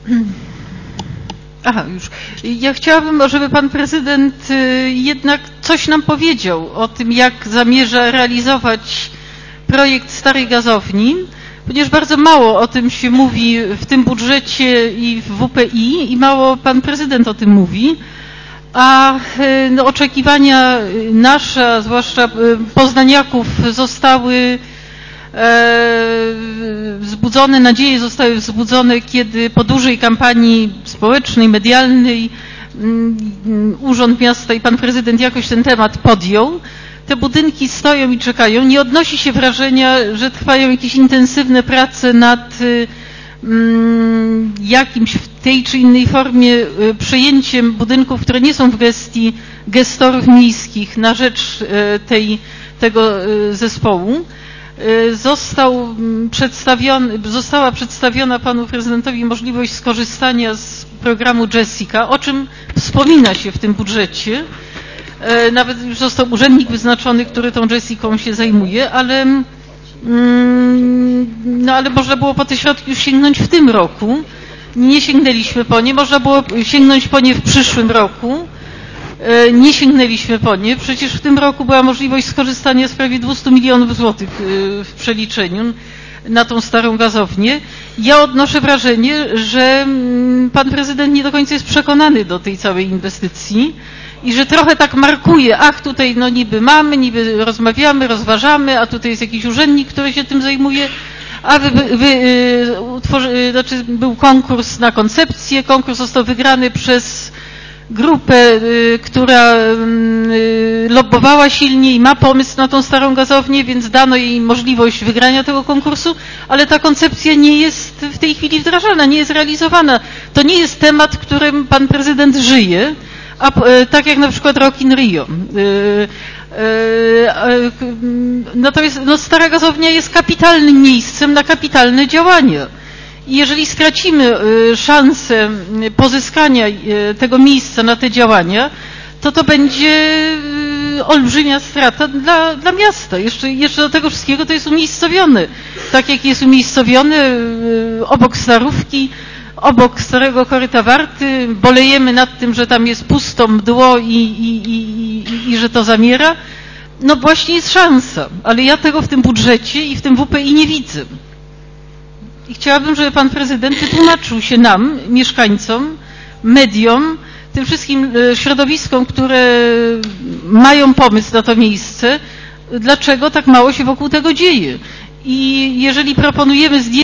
Aha, już. Ja chciałabym, żeby pan prezydent jednak coś nam powiedział o tym, jak zamierza realizować projekt Starej Gazowni, ponieważ bardzo mało o tym się mówi w tym budżecie i w WPI i mało pan prezydent o tym mówi, a no, oczekiwania nasze, a zwłaszcza poznaniaków, zostały wzbudzone, nadzieje zostały wzbudzone, kiedy po dużej kampanii społecznej, medialnej Urząd Miasta i pan prezydent jakoś ten temat podjął. Te budynki stoją i czekają. Nie odnosi się wrażenia, że trwają jakieś intensywne prace nad jakimś w tej czy innej formie przejęciem budynków, które nie są w gestii gestorów miejskich na rzecz tego zespołu. Została przedstawiona panu prezydentowi możliwość skorzystania z programu Jessica, o czym wspomina się w tym budżecie. Nawet już został urzędnik wyznaczony, który tą Jessicą się zajmuje, ale można było po te środki już sięgnąć w tym roku. Nie sięgnęliśmy po nie. Można było sięgnąć po nie w przyszłym roku. Nie sięgnęliśmy po nie. Przecież w tym roku była możliwość skorzystania z prawie 200 milionów złotych w przeliczeniu na tą starą gazownię. Ja odnoszę wrażenie, że pan prezydent nie do końca jest przekonany do tej całej inwestycji i że trochę tak markuje, tutaj no niby mamy, niby rozmawiamy, rozważamy, a tutaj jest jakiś urzędnik, który się tym zajmuje, a był konkurs na koncepcję, konkurs został wygrany przez grupę, która lobbowała silnie i ma pomysł na tą starą gazownię, więc dano jej możliwość wygrania tego konkursu, ale ta koncepcja nie jest w tej chwili wdrażana, nie jest realizowana. To nie jest temat, którym pan prezydent żyje, tak jak na przykład Rock in Rio. Natomiast stara gazownia jest kapitalnym miejscem na kapitalne działania. I jeżeli stracimy szansę pozyskania tego miejsca na te działania, to będzie olbrzymia strata dla miasta. Jeszcze do tego wszystkiego to jest umiejscowione. Tak jak jest umiejscowione obok Starówki, obok Starego Koryta Warty, bolejemy nad tym, że tam jest pusto, mdło i że to zamiera. No właśnie jest szansa, ale ja tego w tym budżecie i w tym WPI nie widzę. I chciałabym, żeby pan prezydent wytłumaczył się nam, mieszkańcom, mediom, tym wszystkim środowiskom, które mają pomysł na to miejsce, dlaczego tak mało się wokół tego dzieje. I jeżeli proponujemy zdjęcie